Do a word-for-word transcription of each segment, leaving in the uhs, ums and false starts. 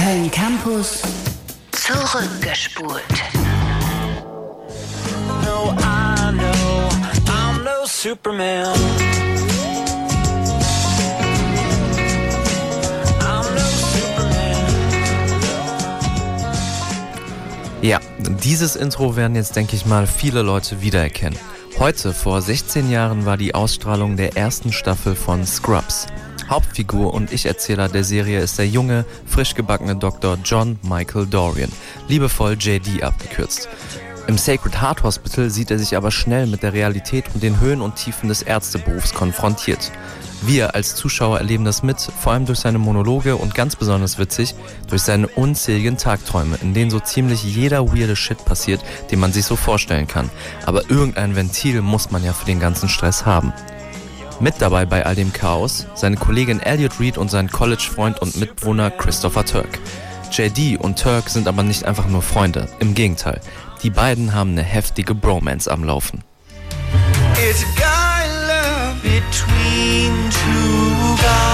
Köln Campus zurückgespult. No, I know I'm no Superman. I'm no Superman. Ja, dieses Intro werden jetzt, denke ich mal, viele Leute wiedererkennen. Heute, vor sechzehn Jahren, war die Ausstrahlung der ersten Staffel von Scrubs. Hauptfigur und Ich-Erzähler der Serie ist der junge, frisch gebackene Doktor John Michael Dorian, liebevoll J D abgekürzt. Im Sacred Heart Hospital sieht er sich aber schnell mit der Realität und den Höhen und Tiefen des Ärzteberufs konfrontiert. Wir als Zuschauer erleben das mit, vor allem durch seine Monologe und ganz besonders witzig, durch seine unzähligen Tagträume, in denen so ziemlich jeder weirde Shit passiert, den man sich so vorstellen kann. Aber irgendein Ventil muss man ja für den ganzen Stress haben. Mit dabei bei all dem Chaos seine Kollegin Elliot Reed und sein College-Freund und Mitbewohner Christopher Turk. J D und Turk sind aber nicht einfach nur Freunde, im Gegenteil. Die beiden haben eine heftige Bromance am Laufen. It's a guy love between two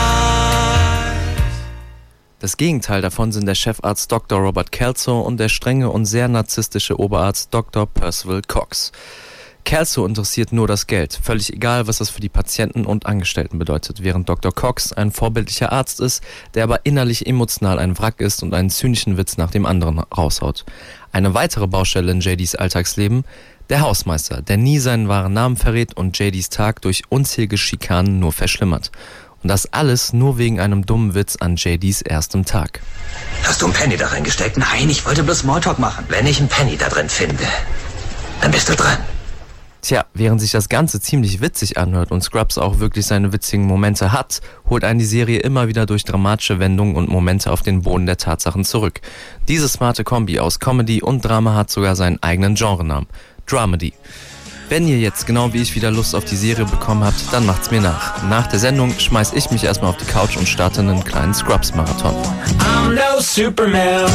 guys. Das Gegenteil davon sind der Chefarzt Doktor Robert Kelso und der strenge und sehr narzisstische Oberarzt Doktor Percival Cox. Kelso interessiert nur das Geld, völlig egal, was das für die Patienten und Angestellten bedeutet, während Doktor Cox ein vorbildlicher Arzt ist, der aber innerlich emotional ein Wrack ist und einen zynischen Witz nach dem anderen raushaut. Eine weitere Baustelle in J Ds Alltagsleben: der Hausmeister, der nie seinen wahren Namen verrät und J Ds Tag durch unzählige Schikanen nur verschlimmert. Und das alles nur wegen einem dummen Witz an J Ds erstem Tag. Hast du einen Penny da reingesteckt? Nein, ich wollte bloß Smalltalk machen. Wenn ich einen Penny da drin finde, dann bist du dran. Tja, während sich das Ganze ziemlich witzig anhört und Scrubs auch wirklich seine witzigen Momente hat, holt einen die Serie immer wieder durch dramatische Wendungen und Momente auf den Boden der Tatsachen zurück. Diese smarte Kombi aus Comedy und Drama hat sogar seinen eigenen Genrenamen: Dramedy. Wenn ihr jetzt genau wie ich wieder Lust auf die Serie bekommen habt, dann macht's mir nach. Nach der Sendung schmeiß ich mich erstmal auf die Couch und starte einen kleinen Scrubs-Marathon. I'm no Superman.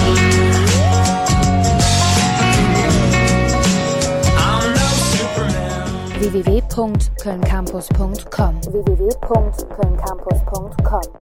w w w punkt köln campus punkt com w w w punkt köln campus punkt com